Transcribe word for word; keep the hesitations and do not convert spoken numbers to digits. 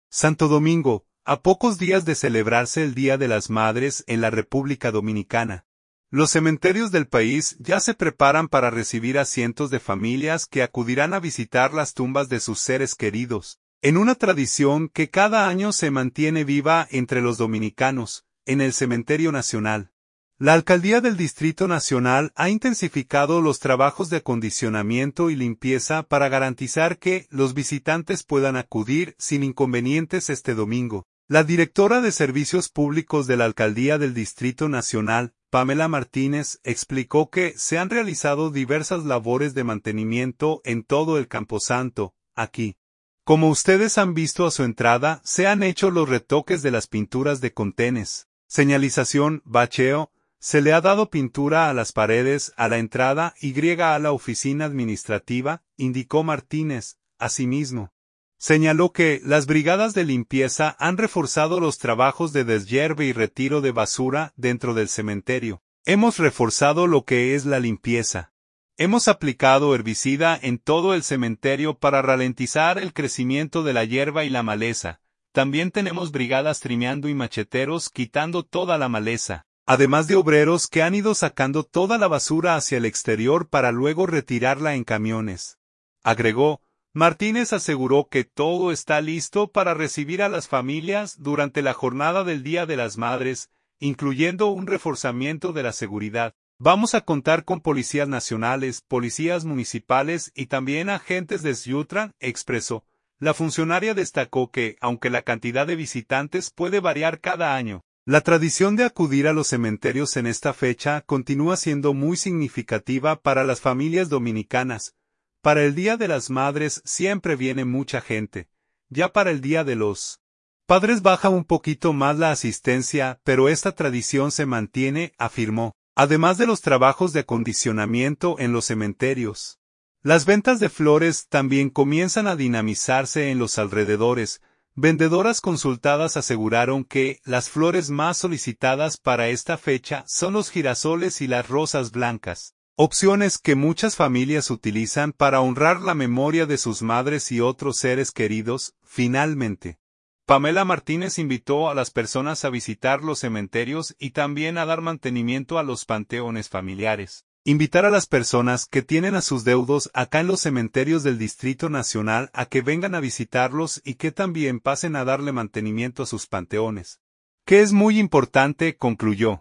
Santo Domingo, a pocos días de celebrarse el Día de las Madres en la República Dominicana. Los cementerios del país ya se preparan para recibir a cientos de familias que acudirán a visitar las tumbas de sus seres queridos, en una tradición que cada año se mantiene viva entre los dominicanos, en el Cementerio Nacional. La Alcaldía del Distrito Nacional ha intensificado los trabajos de acondicionamiento y limpieza para garantizar que los visitantes puedan acudir sin inconvenientes este domingo. La directora de Servicios Públicos de la Alcaldía del Distrito Nacional, Pamela Martínez, explicó que se han realizado diversas labores de mantenimiento en todo el Camposanto, aquí. Como ustedes han visto a su entrada, se han hecho los retoques de las pinturas de contenes, señalización, bacheo. Se le ha dado pintura a las paredes, a la entrada y a la oficina administrativa, indicó Martínez. Asimismo, señaló que las brigadas de limpieza han reforzado los trabajos de deshierve y retiro de basura dentro del cementerio. Hemos reforzado lo que es la limpieza. Hemos aplicado herbicida en todo el cementerio para ralentizar el crecimiento de la hierba y la maleza. También tenemos brigadas trimeando y macheteros quitando toda la maleza, además de obreros que han ido sacando toda la basura hacia el exterior para luego retirarla en camiones. Agregó, Martínez aseguró que todo está listo para recibir a las familias durante la jornada del Día de las Madres, incluyendo un reforzamiento de la seguridad. Vamos a contar con policías nacionales, policías municipales y también agentes de Syutran, expresó. La funcionaria destacó que, aunque la cantidad de visitantes puede variar cada año, la tradición de acudir a los cementerios en esta fecha continúa siendo muy significativa para las familias dominicanas. Para el Día de las Madres siempre viene mucha gente. Ya para el Día de los Padres baja un poquito más la asistencia, pero esta tradición se mantiene, afirmó. Además de los trabajos de acondicionamiento en los cementerios, las ventas de flores también comienzan a dinamizarse en los alrededores. Vendedoras consultadas aseguraron que las flores más solicitadas para esta fecha son los girasoles y las rosas blancas, opciones que muchas familias utilizan para honrar la memoria de sus madres y otros seres queridos. Finalmente, Pamela Martínez invitó a las personas a visitar los cementerios y también a dar mantenimiento a los panteones familiares. Invitar a las personas que tienen a sus deudos acá en los cementerios del Distrito Nacional a que vengan a visitarlos y que también pasen a darle mantenimiento a sus panteones. Que es muy importante, concluyó.